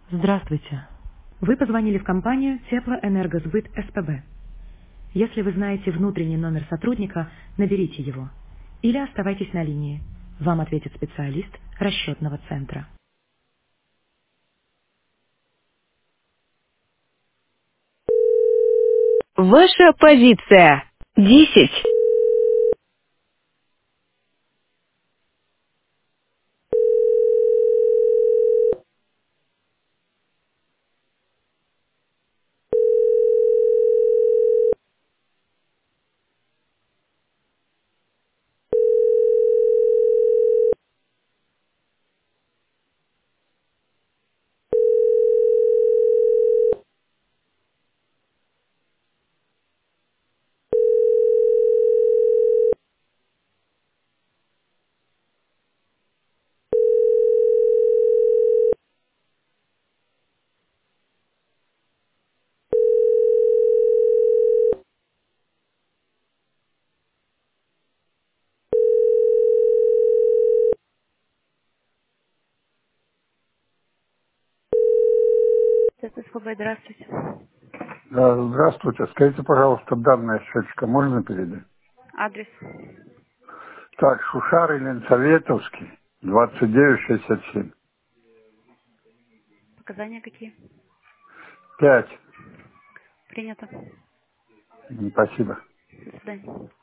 Здравствуйте. Вы позвонили в компанию Теплоэнергосбыт СПБ. Если вы знаете внутренний номер сотрудника, наберите его. Или оставайтесь на линии. Вам ответит специалист расчетного центра. Ваша позиция. 10. Это СПБ, здравствуйте. Здравствуйте. Скажите, пожалуйста, данные счетчика можно передать? Адрес. Так, Шушар и Ленсоветовский, 2967. Показания какие? 5. Принято. Спасибо. До свидания.